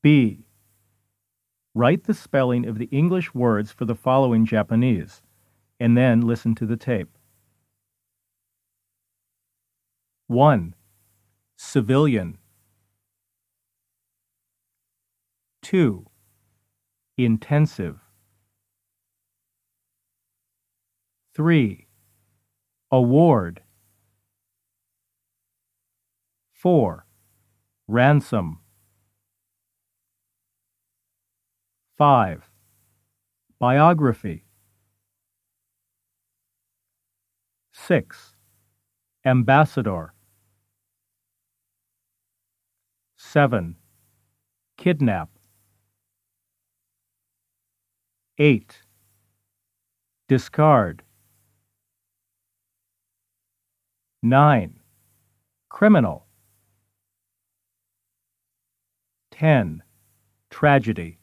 B. Write the spelling of the English words for the following Japanese, and then listen to the tape. 1. Civilian. 2. Intensive. 3. Award. 4. Ransom. 5. Biography. 6. Ambassador. 7. Kidnap. 8. Discard. 9. Criminal. 10. Tragedy.